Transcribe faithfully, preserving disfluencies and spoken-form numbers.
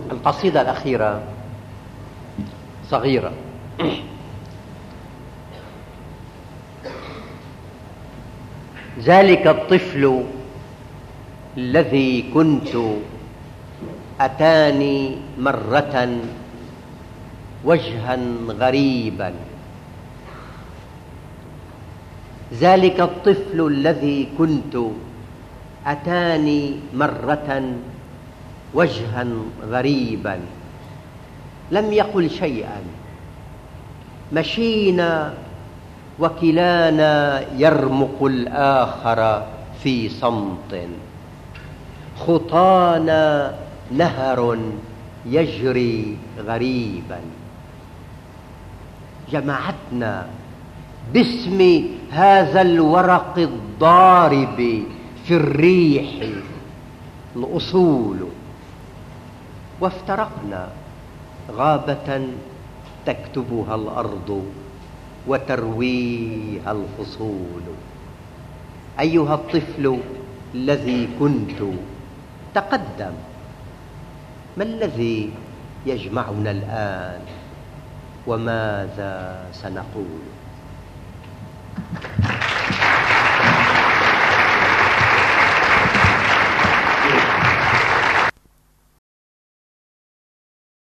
القصيدة الأخيرة صغيرة. ذلك الطفل الذي كنت أتاني مرة وجها غريبا. ذلك الطفل الذي كنت أتاني مرة وجها غريبا، لم يقل شيئا، مشينا وكلانا يرمق الآخر في صمت، خطانا نهر يجري غريبا، جمعتنا باسم هذا الورق الضارب في الريح الأصول، وافترقنا غابة تكتبها الأرض وترويها الفصول. أيها الطفل الذي كنت، تقدم، ما الذي يجمعنا الآن وماذا سنقول؟